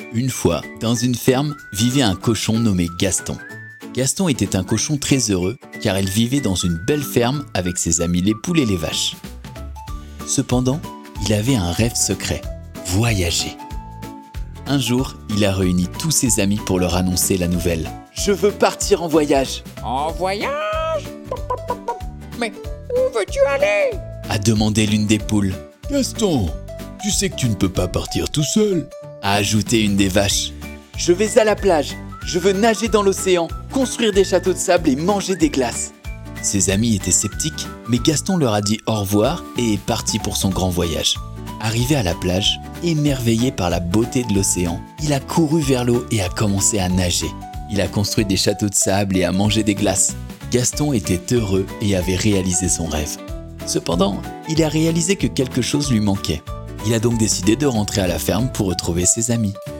Une fois, dans une ferme, vivait un cochon nommé Gaston. Gaston était un cochon très heureux car il vivait dans une belle ferme avec ses amis les poules et les vaches. Cependant, il avait un rêve secret, voyager. Un jour, il a réuni tous ses amis pour leur annoncer la nouvelle. « Je veux partir en voyage !» « En voyage? Mais où veux-tu aller ?» a demandé l'une des poules. « Gaston, tu sais que tu ne peux pas partir tout seul !» a ajouté une des vaches. « Je vais à la plage, je veux nager dans l'océan, construire des châteaux de sable et manger des glaces. » Ses amis étaient sceptiques, mais Gaston leur a dit au revoir et est parti pour son grand voyage. Arrivé à la plage, émerveillé par la beauté de l'océan, il a couru vers l'eau et a commencé à nager. Il a construit des châteaux de sable et a mangé des glaces. Gaston était heureux et avait réalisé son rêve. Cependant, il a réalisé que quelque chose lui manquait. Il a donc décidé de rentrer à la ferme pour retrouver ses amis.